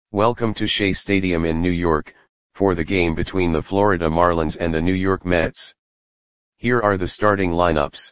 Welcome to Shea Stadium in New York, for the game between the Florida Marlins and the New York Mets. Here are the starting lineups.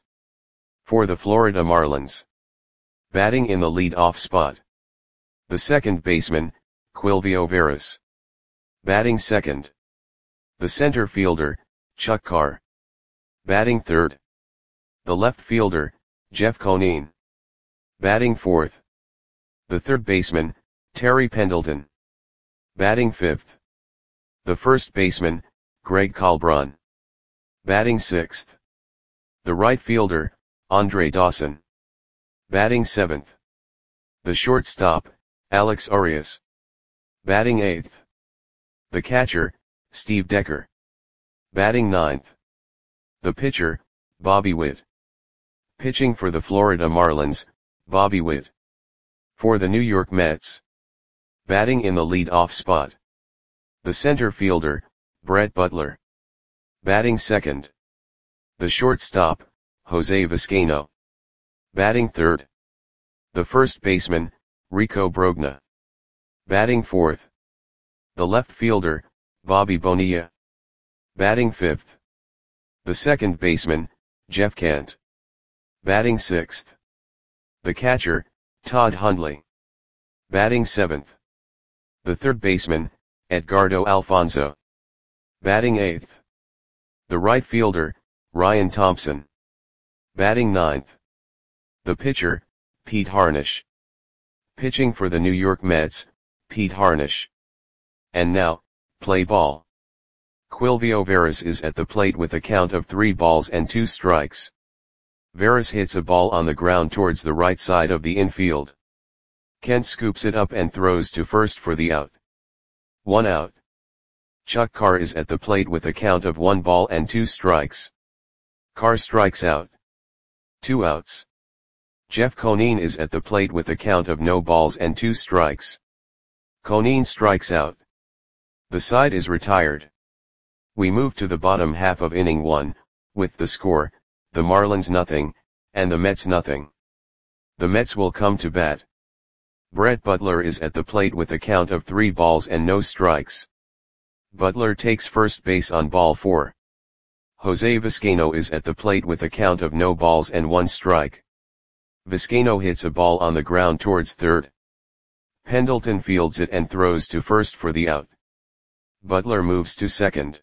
For the Florida Marlins. Batting in the lead-off spot. The second baseman, Quilvio Veras. Batting second. The center fielder, Chuck Carr. Batting third. The left fielder, Jeff Conine. Batting fourth. The third baseman, Terry Pendleton. Batting fifth. The first baseman, Greg Kalbrun. Batting sixth. The right fielder, Andre Dawson. Batting seventh. The shortstop, Alex Arias. Batting eighth. The catcher, Steve Decker. Batting ninth. The pitcher, Bobby Witt. Pitching for the Florida Marlins, Bobby Witt. For the New York Mets. Batting in the lead-off spot. The center fielder, Brett Butler. Batting second. The shortstop, Jose Vizcaino. Batting third. The first baseman, Rico Brogna. Batting fourth. The left fielder, Bobby Bonilla. Batting fifth. The second baseman, Jeff Kent. Batting sixth. The catcher, Todd Hundley. Batting seventh. The third baseman, Edgardo Alfonso. Batting eighth. The right fielder, Ryan Thompson. Batting ninth. The pitcher, Pete Harnisch. Pitching for the New York Mets, Pete Harnisch. And now, play ball. Quilvio Veras is at the plate with a count of 3 balls and 2 strikes. Veras hits a ball on the ground towards the right side of the infield. Kent scoops it up and throws to first for the out. 1 out. Chuck Carr is at the plate with a count of 1 ball and 2 strikes. Carr strikes out. 2 outs. Jeff Conine is at the plate with a count of no balls and 2 strikes. Conine strikes out. The side is retired. We move to the bottom half of inning 1, with the score, the Marlins nothing, and the Mets nothing. The Mets will come to bat. Brett Butler is at the plate with a count of 3 balls and no strikes. Butler takes first base on ball 4. Jose Vizcaino is at the plate with a count of no balls and 1 strike. Vizcaino hits a ball on the ground towards third. Pendleton fields it and throws to first for the out. Butler moves to second.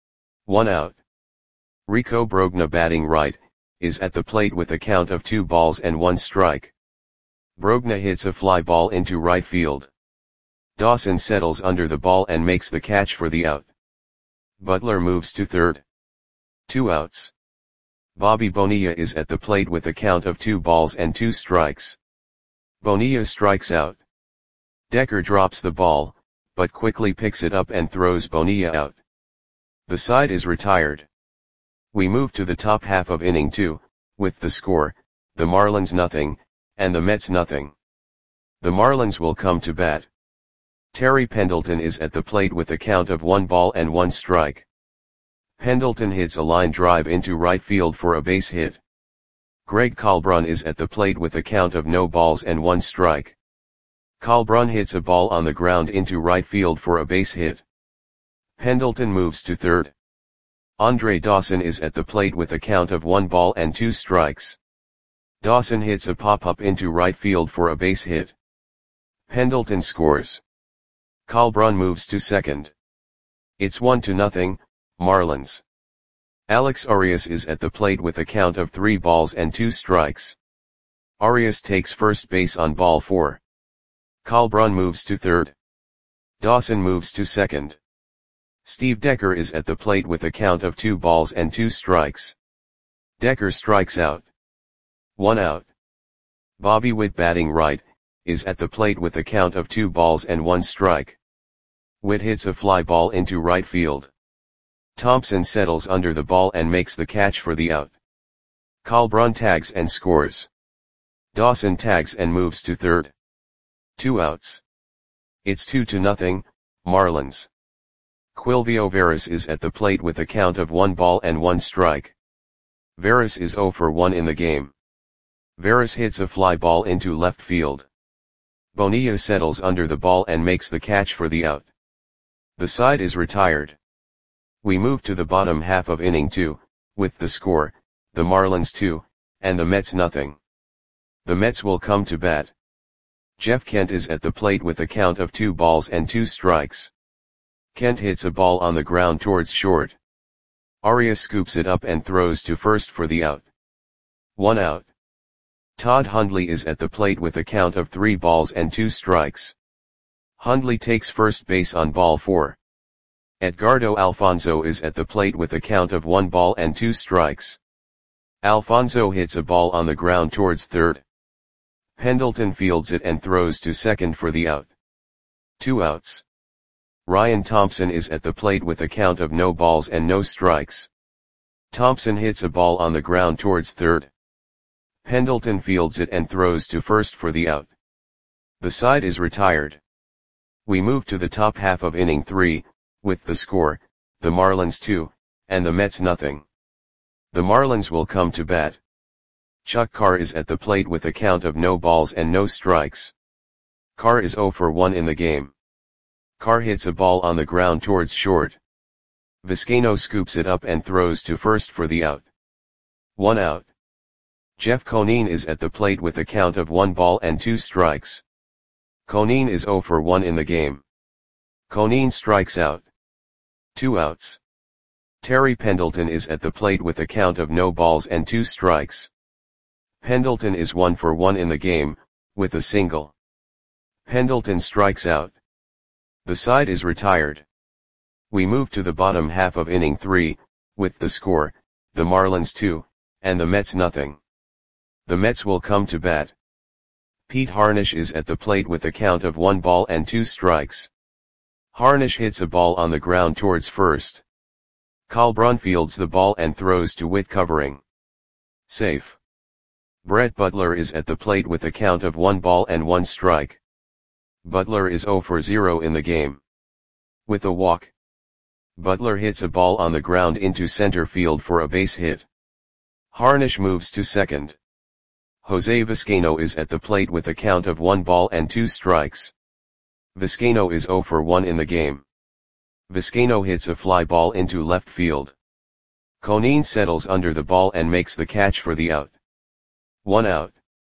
1 out. Rico Brogna, batting right, is at the plate with a count of 2 balls and 1 strike. Brogna hits a fly ball into right field. Dawson settles under the ball and makes the catch for the out. Butler moves to third. 2 outs. Bobby Bonilla is at the plate with a count of 2 balls and 2 strikes. Bonilla strikes out. Decker drops the ball, but quickly picks it up and throws Bonilla out. The side is retired. We move to the top half of inning 2, with the score, the Marlins nothing, and the Mets nothing. The Marlins will come to bat. Terry Pendleton is at the plate with a count of 1 ball and 1 strike. Pendleton hits a line drive into right field for a base hit. Greg Kalbrun is at the plate with a count of no balls and 1 strike. Kalbrun hits a ball on the ground into right field for a base hit. Pendleton moves to third. Andre Dawson is at the plate with a count of 1 ball and 2 strikes. Dawson hits a pop-up into right field for a base hit. Pendleton scores. Kalbrun moves to second. It's 1-0, Marlins. Alex Arias is at the plate with a count of 3 balls and 2 strikes. Arias takes first base on ball 4. Kalbrun moves to third. Dawson moves to second. Steve Decker is at the plate with a count of 2 balls and 2 strikes. Decker strikes out. 1 out. Bobby Witt, batting right, is at the plate with a count of 2 balls and 1 strike. Witt hits a fly ball into right field. Thompson settles under the ball and makes the catch for the out. Kalbrun tags and scores. Dawson tags and moves to third. 2 outs. It's 2-0, Marlins. Quilvio Veras is at the plate with a count of 1 ball and 1 strike. Veras is 0 for 1 in the game. Veras hits a fly ball into left field. Bonilla settles under the ball and makes the catch for the out. The side is retired. We move to the bottom half of inning 2, with the score, the Marlins 2, and the Mets nothing. The Mets will come to bat. Jeff Kent is at the plate with a count of 2 balls and 2 strikes. Kent hits a ball on the ground towards short. Arias scoops it up and throws to first for the out. 1 out. Todd Hundley is at the plate with a count of 3 balls and 2 strikes. Hundley takes first base on ball 4. Edgardo Alfonzo is at the plate with a count of 1 ball and 2 strikes. Alfonzo hits a ball on the ground towards third. Pendleton fields it and throws to second for the out. 2 outs. Ryan Thompson is at the plate with a count of no balls and no strikes. Thompson hits a ball on the ground towards third. Pendleton fields it and throws to first for the out. The side is retired. We move to the top half of inning 3, with the score, the Marlins 2, and the Mets nothing. The Marlins will come to bat. Chuck Carr is at the plate with a count of no balls and no strikes. Carr is 0 for 1 in the game. Carr hits a ball on the ground towards short. Vizcaino scoops it up and throws to first for the out. 1 out. Jeff Conine is at the plate with a count of 1 ball and 2 strikes. Conine is 0 for 1 in the game. Conine strikes out. 2 outs. Terry Pendleton is at the plate with a count of no balls and 2 strikes. Pendleton is 1 for 1 in the game, with a single. Pendleton strikes out. The side is retired. We move to the bottom half of inning 3, with the score, the Marlins 2, and the Mets nothing. The Mets will come to bat. Pete Harnisch is at the plate with a count of 1 ball and 2 strikes. Harnisch hits a ball on the ground towards first. Colbrun fields the ball and throws to Witt covering. Safe. Brett Butler is at the plate with a count of 1 ball and 1 strike. Butler is 0 for 0 in the game. With a walk. Butler hits a ball on the ground into center field for a base hit. Harnisch moves to second. Jose Vizcaino is at the plate with a count of 1 ball and 2 strikes. Vizcaino is 0 for 1 in the game. Vizcaino hits a fly ball into left field. Conine settles under the ball and makes the catch for the out. 1 out.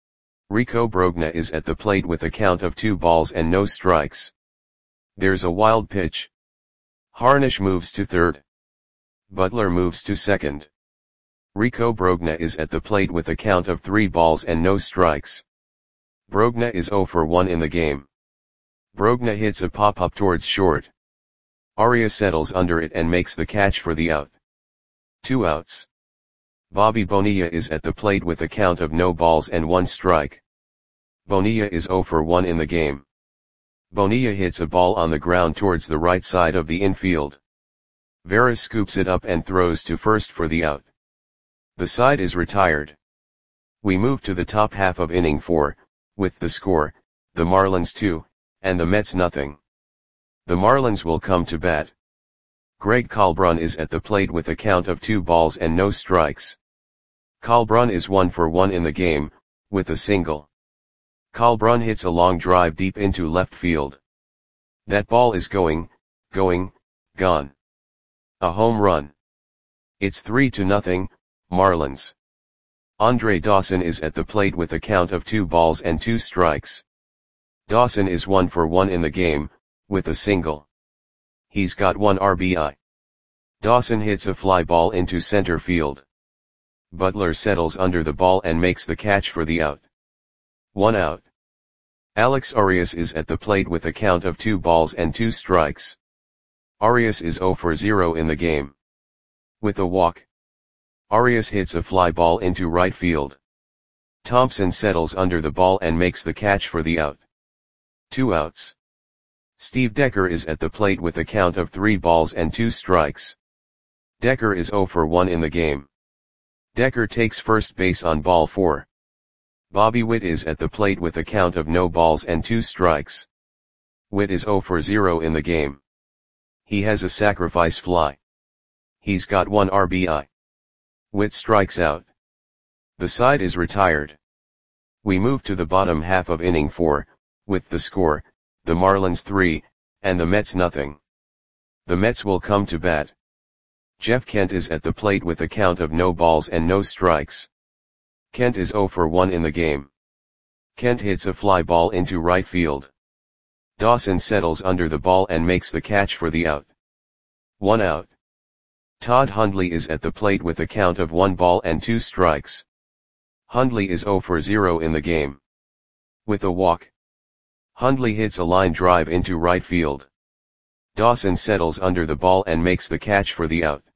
Rico Brogna is at the plate with a count of 2 balls and no strikes. There's a wild pitch. Harnisch moves to third. Butler moves to second. Rico Brogna is at the plate with a count of 3 balls and no strikes. Brogna is 0 for 1 in the game. Brogna hits a pop-up towards short. Arias settles under it and makes the catch for the out. 2 outs. Bobby Bonilla is at the plate with a count of no balls and 1 strike. Bonilla is 0 for 1 in the game. Bonilla hits a ball on the ground towards the right side of the infield. Veras scoops it up and throws to first for the out. The side is retired. We move to the top half of inning 4, with the score, the Marlins 2, and the Mets nothing. The Marlins will come to bat. Greg Colbrun is at the plate with a count of 2 balls and no strikes. Colbrun is 1 for 1 in the game, with a single. Colbrun hits a long drive deep into left field. That ball is gone. A home run. It's 3-0, Marlins. Andre Dawson is at the plate with a count of 2 balls and 2 strikes. Dawson is 1 for 1 in the game, with a single. He's got 1 RBI. Dawson hits a fly ball into center field. Butler settles under the ball and makes the catch for the out. 1 out. Alex Arias is at the plate with a count of 2 balls and 2 strikes. Arias is 0 for 0 in the game. With a walk. Arias hits a fly ball into right field. Thompson settles under the ball and makes the catch for the out. 2 outs. Steve Decker is at the plate with a count of 3 balls and 2 strikes. Decker is 0 for 1 in the game. Decker takes first base on ball 4. Bobby Witt is at the plate with a count of no balls and 2 strikes. Witt is 0 for 0 in the game. He has a sacrifice fly. He's got 1 RBI. Witt strikes out. The side is retired. We move to the bottom half of inning 4, with the score, the Marlins 3, and the Mets nothing. The Mets will come to bat. Jeff Kent is at the plate with a count of no balls and no strikes. Kent is 0 for 1 in the game. Kent hits a fly ball into right field. Dawson settles under the ball and makes the catch for the out. 1 out. Todd Hundley is at the plate with a count of 1 ball and 2 strikes. Hundley is 0 for 0 in the game. With a walk, Hundley hits a line drive into right field. Dawson settles under the ball and makes the catch for the out.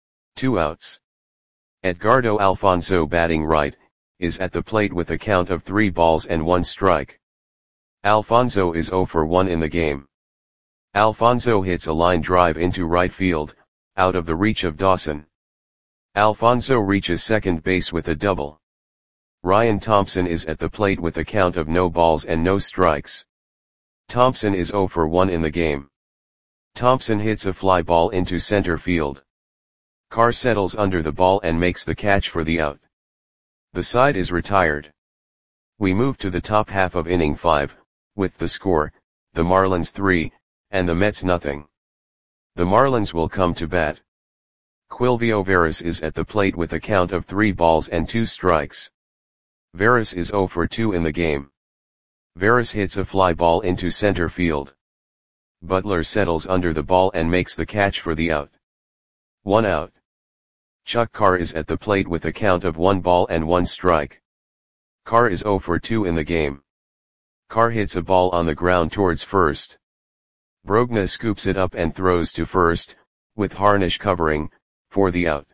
2 outs. Edgardo Alfonzo, batting right, is at the plate with a count of 3 balls and 1 strike. Alfonzo is 0 for 1 in the game. Alfonzo hits a line drive into right field, out of the reach of Dawson. Alfonzo reaches second base with a double. Ryan Thompson is at the plate with a count of no balls and no strikes. Thompson is 0 for 1 in the game. Thompson hits a fly ball into center field. Carr settles under the ball and makes the catch for the out. The side is retired. We move to the top half of inning 5, with the score, the Marlins 3, and the Mets nothing. The Marlins will come to bat. Quilvio Veras is at the plate with a count of 3 balls and 2 strikes. Veras is 0 for 2 in the game. Veras hits a fly ball into center field. Butler settles under the ball and makes the catch for the out. 1 out. Chuck Carr is at the plate with a count of 1 ball and 1 strike. Carr is 0 for 2 in the game. Carr hits a ball on the ground towards first. Brogna scoops it up and throws to first, with Harnish covering, for the out.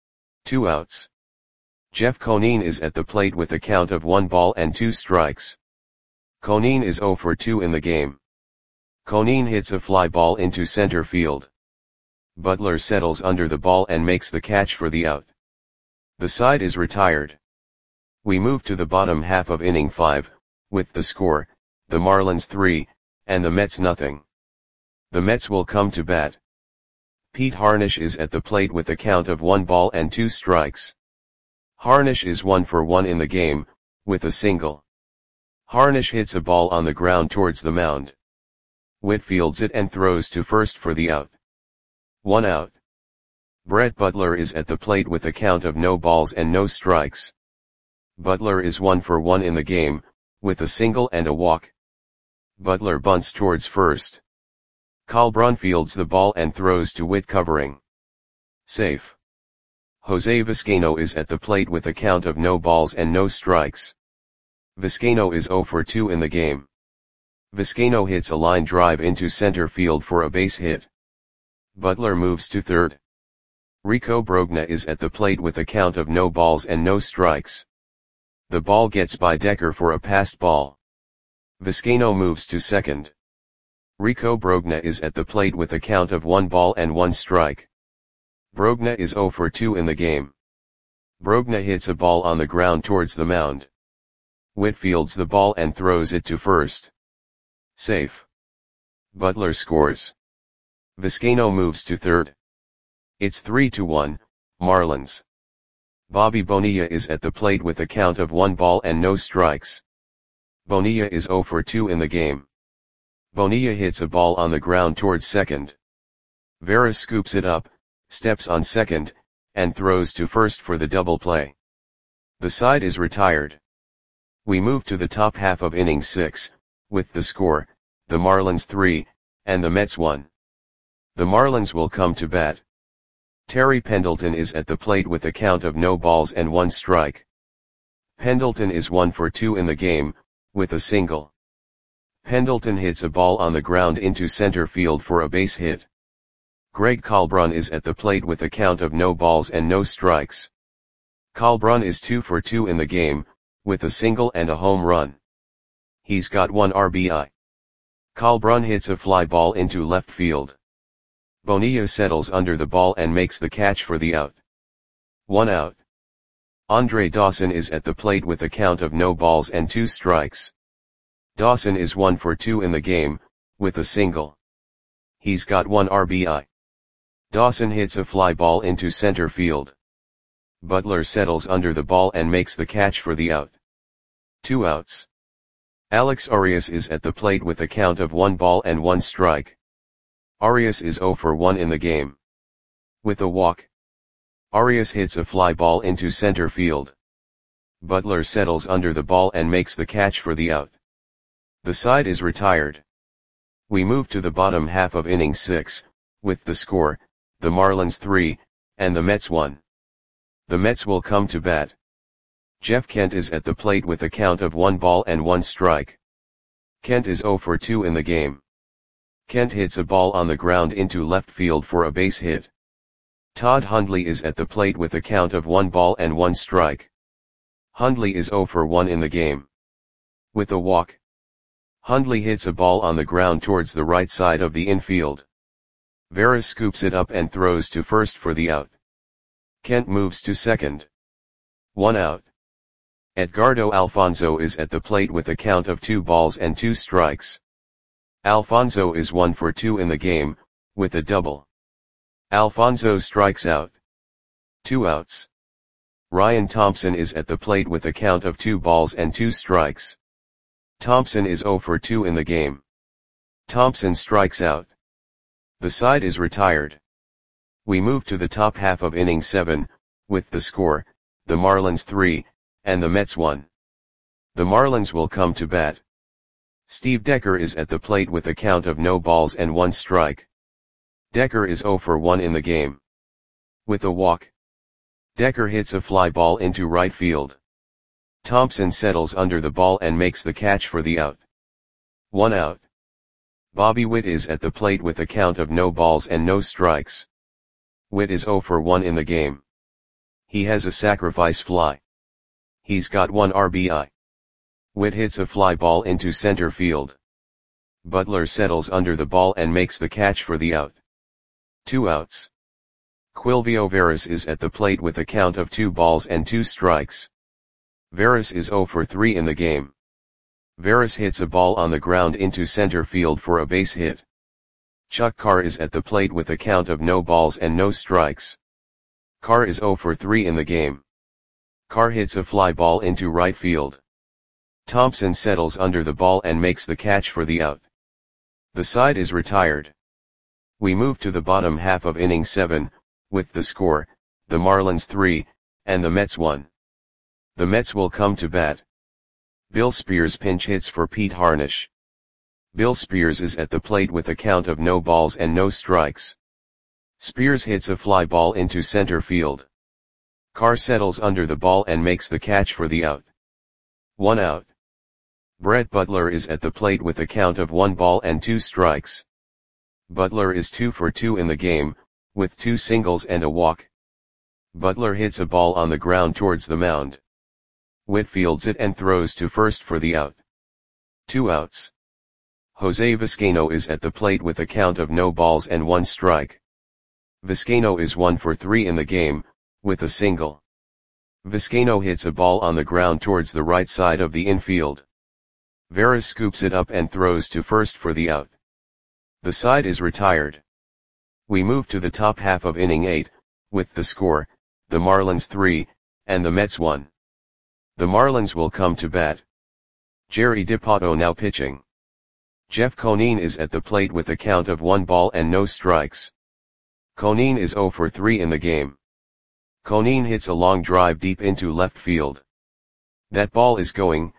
2 outs. Jeff Conine is at the plate with a count of 1 ball and 2 strikes. Conine is 0 for 2 in the game. Conine hits a fly ball into center field. Butler settles under the ball and makes the catch for the out. The side is retired. We move to the bottom half of inning 5, with the score, the Marlins 3, and the Mets nothing. The Mets will come to bat. Pete Harnish is at the plate with a count of 1 ball and 2 strikes. Harnish is 1 for 1 in the game, with a single. Harnish hits a ball on the ground towards the mound. Witt fields it and throws to first for the out. 1 out. Brett Butler is at the plate with a count of no balls and no strikes. Butler is 1 for 1 in the game, with a single and a walk. Butler bunts towards first. Colbrun fields the ball and throws to Witt covering. Safe. Jose Vizcaino is at the plate with a count of no balls and no strikes. Vizcaino is 0 for 2 in the game. Vizcaino hits a line drive into center field for a base hit. Butler moves to third. Rico Brogna is at the plate with a count of no balls and no strikes. The ball gets by Decker for a passed ball. Vizcaino moves to second. Rico Brogna is at the plate with a count of 1 ball and 1 strike. Brogna is 0 for 2 in the game. Brogna hits a ball on the ground towards the mound. Witt fields the ball and throws it to first. Safe. Butler scores. Vizcaino moves to third. It's 3-1, Marlins. Bobby Bonilla is at the plate with a count of 1 ball and no strikes. Bonilla is 0 for 2 in the game. Bonilla hits a ball on the ground towards second. Veras scoops it up, steps on second, and throws to first for the double play. The side is retired. We move to the top half of inning 6, with the score, the Marlins 3, and the Mets 1. The Marlins will come to bat. Terry Pendleton is at the plate with a count of no balls and 1 strike. Pendleton is 1 for 2 in the game, with a single. Pendleton hits a ball on the ground into center field for a base hit. Greg Colbrun is at the plate with a count of no balls and no strikes. Colbrun is 2 for 2 in the game, with a single and a home run. He's got 1 RBI. Colbrun hits a fly ball into left field. Bonilla settles under the ball and makes the catch for the out. 1 out. Andre Dawson is at the plate with a count of no balls and 2 strikes. Dawson is 1 for 2 in the game, with a single. He's got 1 RBI. Dawson hits a fly ball into center field. Butler settles under the ball and makes the catch for the out. 2 outs. Alex Arias is at the plate with a count of 1 ball and 1 strike. Arias is 0 for 1 in the game. With a walk, Arias hits a fly ball into center field. Butler settles under the ball and makes the catch for the out. The side is retired. We move to the bottom half of inning 6, with the score, the Marlins 3, and the Mets 1. The Mets will come to bat. Jeff Kent is at the plate with a count of 1 ball and 1 strike. Kent is 0 for 2 in the game. Kent hits a ball on the ground into left field for a base hit. Todd Hundley is at the plate with a count of 1 ball and 1 strike. Hundley is 0 for 1 in the game. With a walk, Hundley hits a ball on the ground towards the right side of the infield. Veras scoops it up and throws to first for the out. Kent moves to second. 1 out. Edgardo Alfonzo is at the plate with a count of 2 balls and 2 strikes. Alfonzo is 1 for 2 in the game, with a double. Alfonzo strikes out. 2 outs. Ryan Thompson is at the plate with a count of 2 balls and 2 strikes. Thompson is 0 for 2 in the game. Thompson strikes out. The side is retired. We move to the top half of inning 7, with the score, the Marlins 3, and the Mets 1. The Marlins will come to bat. Steve Decker is at the plate with a count of no balls and 1 strike. Decker is 0 for 1 in the game. With a walk, Decker hits a fly ball into right field. Thompson settles under the ball and makes the catch for the out. 1 out. Bobby Witt is at the plate with a count of no balls and no strikes. Witt is 0 for 1 in the game. He has a sacrifice fly. He's got 1 RBI. Witt hits a fly ball into center field. Butler settles under the ball and makes the catch for the out. 2 outs. Quilvio Veras is at the plate with a count of 2 balls and 2 strikes. Veras is 0 for 3 in the game. Veras hits a ball on the ground into center field for a base hit. Chuck Carr is at the plate with a count of no balls and no strikes. Carr is 0 for 3 in the game. Carr hits a fly ball into right field. Thompson settles under the ball and makes the catch for the out. The side is retired. We move to the bottom half of inning 7, with the score, the Marlins 3, and the Mets 1. The Mets will come to bat. Bill Spears pinch hits for Pete Harnisch. Bill Spears is at the plate with a count of no balls and no strikes. Spears hits a fly ball into center field. Carr settles under the ball and makes the catch for the out. 1 out. Brett Butler is at the plate with a count of 1 ball and 2 strikes. Butler is 2 for 2 in the game, with 2 singles and a walk. Butler hits a ball on the ground towards the mound. Witt fields it and throws to first for the out. 2 outs. Jose Vizcaino is at the plate with a count of no balls and 1 strike. Vizcaino is 1 for 3 in the game, with a single. Vizcaino hits a ball on the ground towards the right side of the infield. Veras scoops it up and throws to first for the out. The side is retired. We move to the top half of inning 8, with the score, the Marlins 3, and the Mets 1. The Marlins will come to bat. Jerry Dipoto now pitching. Jeff Conine is at the plate with a count of 1 ball and no strikes. Conine is 0 for 3 in the game. Conine hits a long drive deep into left field. That ball is gone.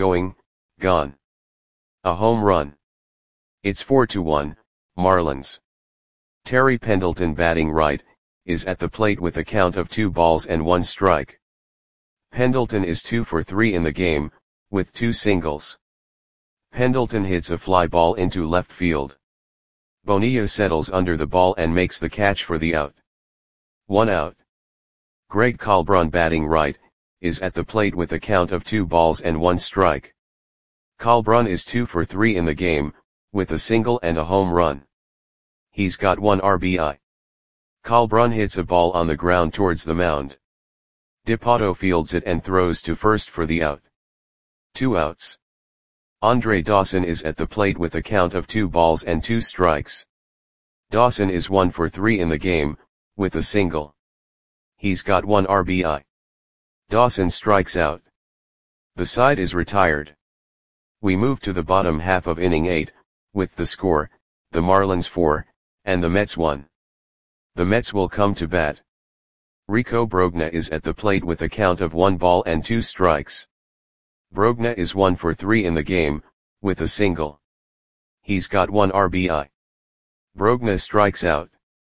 A home run. It's 4-1, Marlins. Terry Pendleton batting right, is at the plate with a count of 2 balls and 1 strike. Pendleton is 2 for 3 in the game, with 2 singles. Pendleton hits a fly ball into left field. Bonilla settles under the ball and makes the catch for the out. 1 out. Greg Colbrun batting right, is at the plate with a count of 2 balls and 1 strike. Colbrun is 2 for 3 in the game, with a single and a home run. He's got 1 RBI. Colbrun hits a ball on the ground towards the mound. Dipoto fields it and throws to first for the out. 2 outs. Andre Dawson is at the plate with a count of 2 balls and 2 strikes. Dawson is 1 for 3 in the game, with a single. He's got 1 RBI. Dawson strikes out. The side is retired. We move to the bottom half of inning 8, with the score, the Marlins 4, and the Mets 1. The Mets will come to bat. Rico Brogna is at the plate with a count of 1 ball and 2 strikes. Brogna is 1 for 3 in the game, with a single. He's got 1 RBI. Brogna strikes out.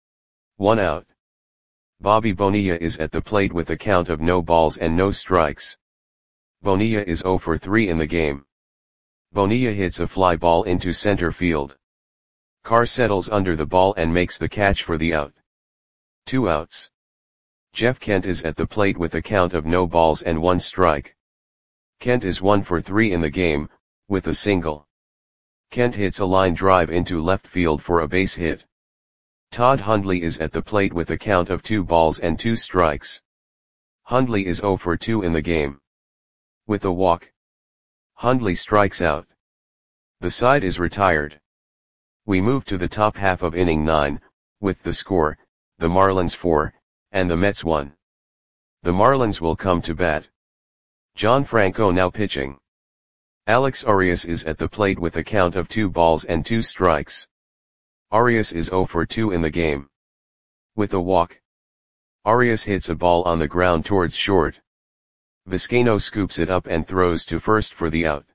1 out. Bobby Bonilla is at the plate with a count of no balls and no strikes. Bonilla is 0 for 3 in the game. Bonilla hits a fly ball into center field. Carr settles under the ball and makes the catch for the out. 2 outs. Jeff Kent is at the plate with a count of no balls and 1 strike. Kent is 1 for 3 in the game, with a single. Kent hits a line drive into left field for a base hit. Todd Hundley is at the plate with a count of 2 balls and 2 strikes. Hundley is 0 for 2 in the game. With a walk, Hundley strikes out. The side is retired. We move to the top half of inning 9, with the score, the Marlins 4, and the Mets 1. The Marlins will come to bat. John Franco now pitching. Alex Arias is at the plate with a count of 2 balls and 2 strikes. Arias is 0 for 2 in the game. With a walk, Arias hits a ball on the ground towards short. Vizcaino scoops it up and throws to first for the out.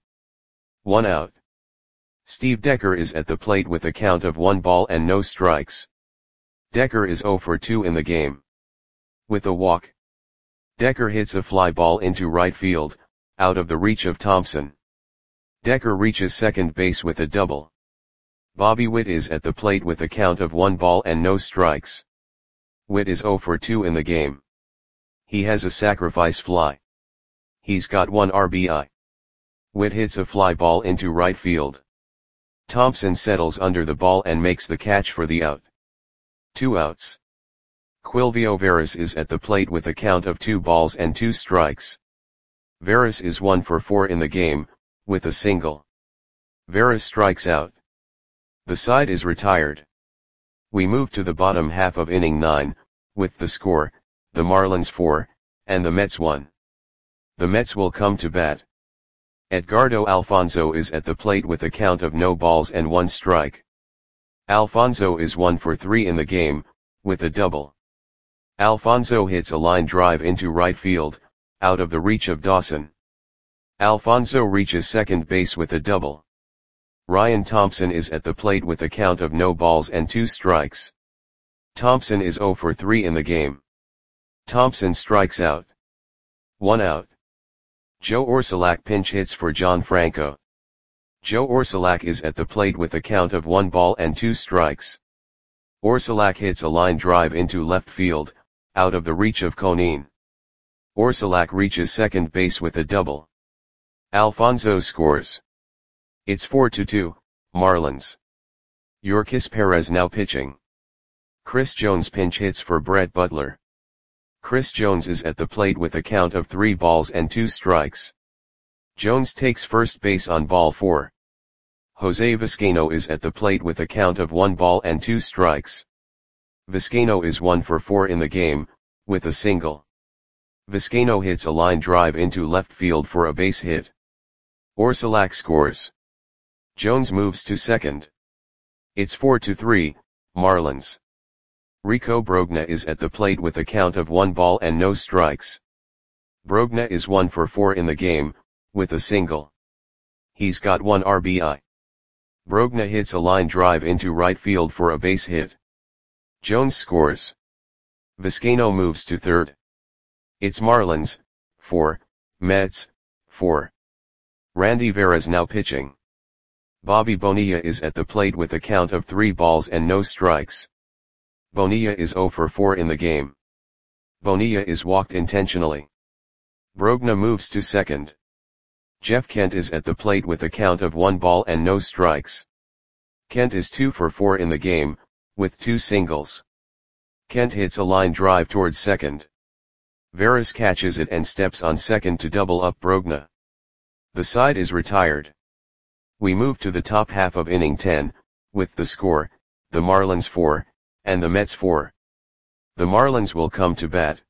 1 out. Steve Decker is at the plate with a count of 1 ball and no strikes. Decker is 0 for 2 in the game. With a walk, Decker hits a fly ball into right field, out of the reach of Thompson. Decker reaches second base with a double. Bobby Witt is at the plate with a count of 1 ball and no strikes. Witt is 0 for 2 in the game. He has a sacrifice fly. He's got 1 RBI. Witt hits a fly ball into right field. Thompson settles under the ball and makes the catch for the out. 2 outs. Quilvio Veras is at the plate with a count of 2 balls and 2 strikes. Veras is 1 for 4 in the game, with a single. Veras strikes out. The side is retired. We move to the bottom half of inning 9, with the score, the Marlins 4, and the Mets 1. The Mets will come to bat. Edgardo Alfonzo is at the plate with a count of no balls and 1 strike. Alfonzo is 1 for 3 in the game, with a double. Alfonzo hits a line drive into right field, out of the reach of Dawson. Alfonzo reaches second base with a double. Ryan Thompson is at the plate with a count of no balls and 2 strikes. Thompson is 0 for 3 in the game. Thompson strikes out. 1 out. Joe Orsulak pinch hits for John Franco. Joe Orsulak is at the plate with a count of 1 ball and 2 strikes. Orsulak hits a line drive into left field, out of the reach of Conine. Orsulak reaches second base with a double. Alfonzo scores. It's 4-2, Marlins. Yorkis Perez now pitching. Chris Jones pinch hits for Brett Butler. Chris Jones is at the plate with a count of 3 balls and 2 strikes. Jones takes first base on ball 4. Jose Vizcaino is at the plate with a count of 1 ball and 2 strikes. Vizcaino is 1 for 4 in the game, with a single. Vizcaino hits a line drive into left field for a base hit. Orsulak scores. Jones moves to second. It's 4-3, Marlins. Rico Brogna is at the plate with a count of 1 ball and no strikes. Brogna is 1 for 4 in the game, with a single. He's got 1 RBI. Brogna hits a line drive into right field for a base hit. Jones scores. Vizcaino moves to third. It's Marlins, 4, Mets, 4. Randy Veras now pitching. Bobby Bonilla is at the plate with a count of 3 balls and no strikes. Bonilla is 0 for 4 in the game. Bonilla is walked intentionally. Brogna moves to second. Jeff Kent is at the plate with a count of 1 ball and no strikes. Kent is 2 for 4 in the game, with 2 singles. Kent hits a line drive towards second. Veras catches it and steps on second to double up Brogna. The side is retired. We move to the top half of inning 10, with the score, the Marlins 4, and the Mets 4. The Marlins will come to bat.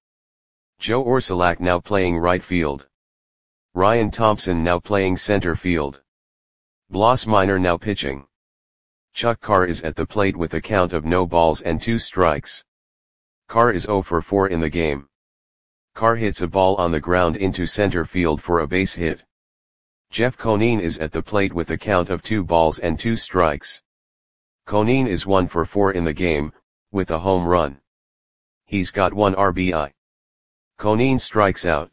Joe Orsulak now playing right field. Ryan Thompson now playing center field. Bloss Minor now pitching. Chuck Carr is at the plate with a count of no balls and 2 strikes. Carr is 0 for 4 in the game. Carr hits a ball on the ground into center field for a base hit. Jeff Conine is at the plate with a count of 2 balls and 2 strikes. Conine is 1 for 4 in the game, with a home run. He's got 1 RBI. Conine strikes out.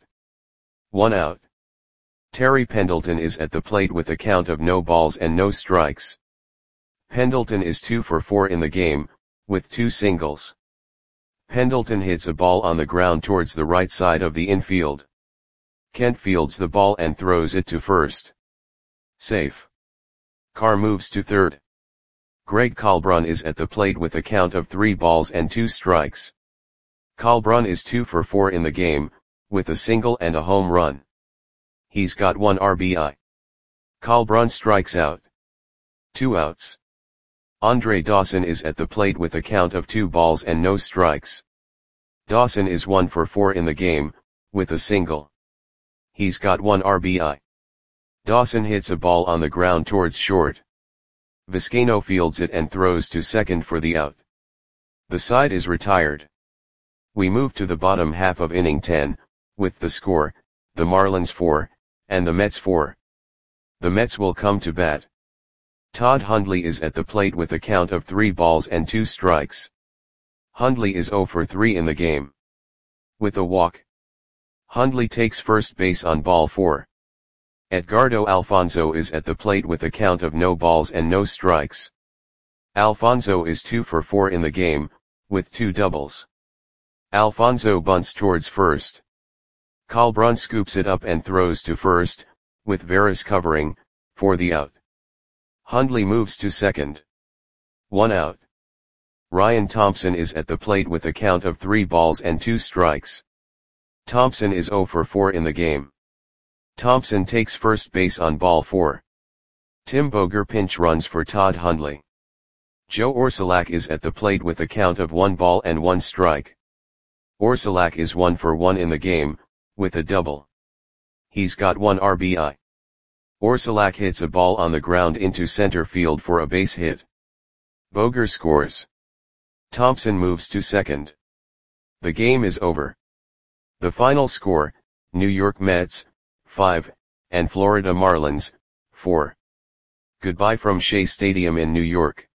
1 out. Terry Pendleton is at the plate with a count of no balls and no strikes. Pendleton is 2 for 4 in the game, with 2 singles. Pendleton hits a ball on the ground towards the right side of the infield. Kent fields the ball and throws it to first. Safe. Carr moves to third. Greg Kalbrun is at the plate with a count of 3 balls and 2 strikes. Kalbrun is 2 for 4 in the game, with a single and a home run. He's got 1 RBI. Kalbrun strikes out. 2 outs. Andre Dawson is at the plate with a count of 2 balls and no strikes. Dawson is 1 for 4 in the game, with a single. He's got 1 RBI. Dawson hits a ball on the ground towards short. Vizcaino fields it and throws to second for the out. The side is retired. We move to the bottom half of inning 10, with the score, the Marlins 4, and the Mets 4. The Mets will come to bat. Todd Hundley is at the plate with a count of 3 balls and 2 strikes. Hundley is 0 for 3 in the game. With a walk. Hundley takes first base on ball 4. Edgardo Alfonzo is at the plate with a count of no balls and no strikes. Alfonzo is 2 for 4 in the game, with 2 doubles. Alfonzo bunts towards first. Kalbrun scoops it up and throws to first, with Veras covering, for the out. Hundley moves to second. 1 out. Ryan Thompson is at the plate with a count of 3 balls and 2 strikes. Thompson is 0 for 4 in the game. Thompson takes first base on ball 4. Tim Boger pinch runs for Todd Hundley. Joe Orsulak is at the plate with a count of 1 ball and 1 strike. Orsulak is 1 for 1 in the game, with a double. He's got 1 RBI. Orsulak hits a ball on the ground into center field for a base hit. Boger scores. Thompson moves to second. The game is over. The final score, New York Mets, 5, and Florida Marlins, 4. Goodbye from Shea Stadium in New York.